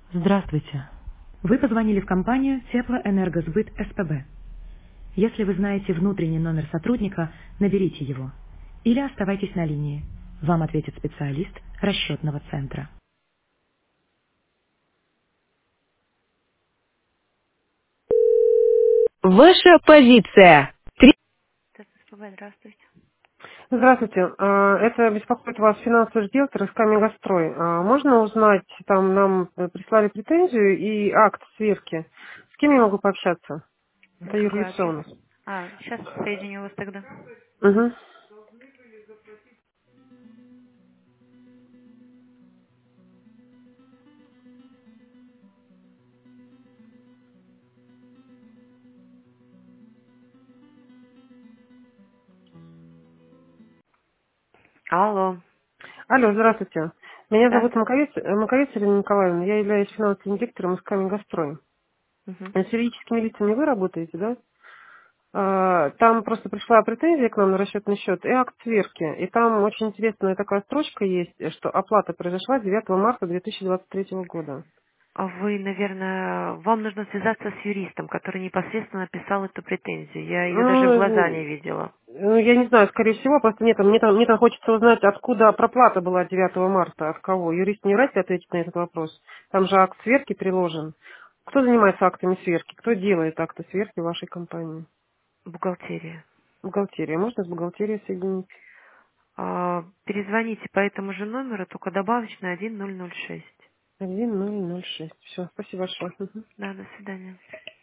Здравствуйте. Вы позвонили в компанию Теплоэнергосбыт СПБ. Если вы знаете внутренний номер сотрудника, наберите его. Или оставайтесь на линии. Вам ответит специалист расчетного центра. Ваша позиция. СПБ, здравствуйте. Здравствуйте. Это беспокоит вас финансовый директор из Камегастрой. Можно узнать, там нам прислали претензию и акт сверки. С кем я могу пообщаться? Это Какой юрлицо адрес? у нас. Сейчас соединю вас тогда. Угу. Алло. Алло, здравствуйте. Меня зовут Здравствуйте. Маковец Ирина Николаевна. Я являюсь финансовым директором из Камегастрой. Мгм. С юридическими лицами вы работаете, да? Там просто пришла претензия к нам на расчетный счет и акт сверки. И там очень интересная такая строчка есть, что оплата произошла 9 марта 2023 года. А вы, наверное, вам нужно связаться с юристом, который непосредственно написал эту претензию. Я ее даже в глаза Ну, не видела. я не знаю, скорее всего, просто нет, мне там хочется узнать, откуда проплата была 9 марта, от кого. Юрист не вряд ли ответит на этот вопрос. Там же акт сверки приложен. Кто занимается актами сверки? Кто делает акты сверки в вашей компании? Бухгалтерия. Бухгалтерия. Можно с бухгалтерией соединить? Перезвоните по этому же номеру, только добавочно 1006. 1006. Все, спасибо большое. Мгм. Да, до свидания.